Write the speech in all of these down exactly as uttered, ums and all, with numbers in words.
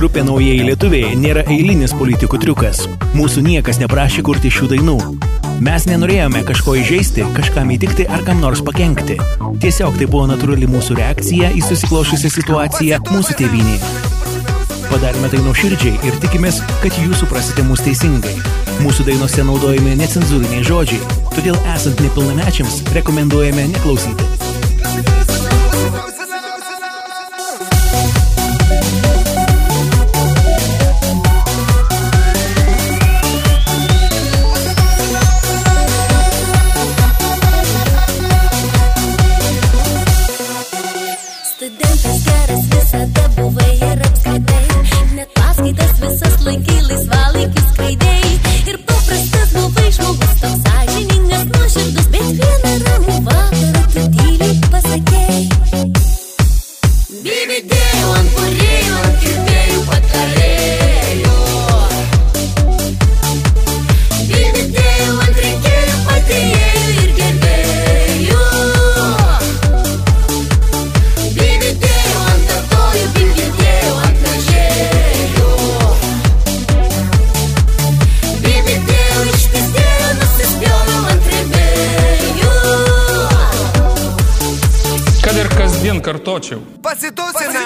Grupė Naujieji lietuviai nėra eilinis politikų triukas. Mūsų niekas neprašė kurti šių dainų. Mes nenorėjome kažko įžeisti, kažkam įtikti ar kam nors pakenkti. Tiesiog tai buvo natūrali mūsų reakcija į susiklošusią situaciją mūsų tėvynėje. Padarėme tai nuoširdžiai ir tikimės, kad jūs suprasite mus teisingai. Mūsų dainose naudojami necenzūriniai žodžiai, todėl esant nepilnamečiams rekomenduojame neklausyti. Studentas geras visada buvai ir apskritai, net paskaitas visas laikai laisvalaikius skraidėjai. Ir paprastas buvai žmogus, toks sąžiningas, nuoširdus, bet vieną ramų vakarą tu tyliai pasakei. Bibidėjau ant kūrėjų, ant kirpėjų patarėjų. Bibidėjau ant rinkėjų, padėjėjų ir gerbėjų. Kad ir kasdien kartočiau. Pasitusinam!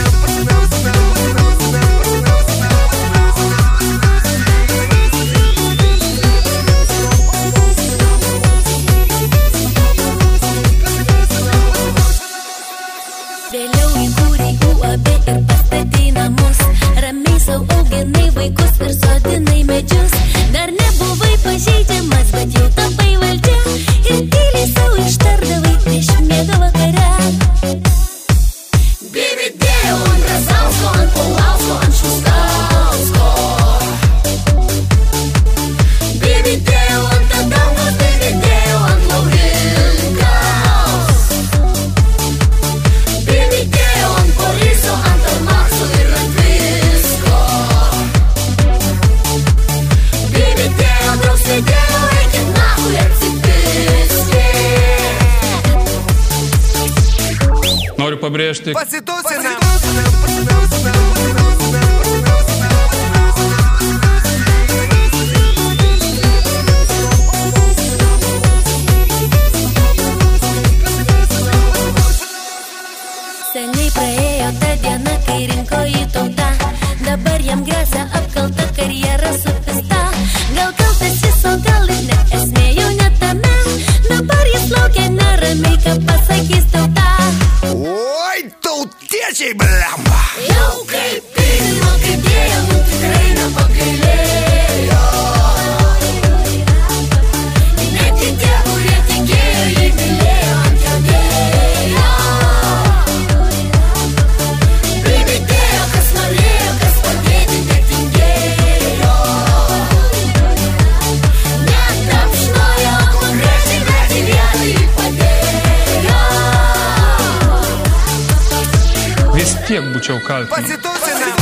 Vėliau įkūrei U A B ir pastatei namus. Ramiai sau auginai vaikus ir sodinai medžius. Dar nebuvai pažeidžiamas, bet jau tapai valdžia. Ir tyliai sau ištardavai prieš miegą vakare. Bibidėjau ant Razausko, ant Paulausko, ant Šustausko. Bibidėjau ant Adamkos, bibidėjau ant Laurinkaus. Bibidėjau ant Boriso, ant Armakso ir ant visko. Bibidėjau, daug sėdėjau, eikit nachui atsipiskit. Noriu pabrėžti. Pasitusinam! Seniai praėjo ta diena, kai rinko į tautą. Dabar jam grėsia apkalta karjera supista. Gal kaltas jis, o gal ir ne, esmė jau ne tame. Dabar jis laukia neramiai, ką pasakys tauta. Oi, tautiečiai, blemba! Jau kaip pirmo, kaip dėjo, nu tikrai nepagailėjo. Net į tie, kurie tikėjo, jį mylėjo, ant jo dėjo. Bibidėjo, kas norėjo, kas padėti netingėjo. Netapšnojo, konkrečiai net į vietą jį padėjo. Vis tiek būčiau kaltinęs. Pasitusinam!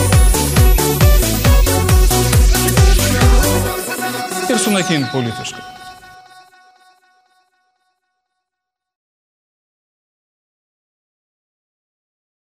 Ir sunaikint politiškai.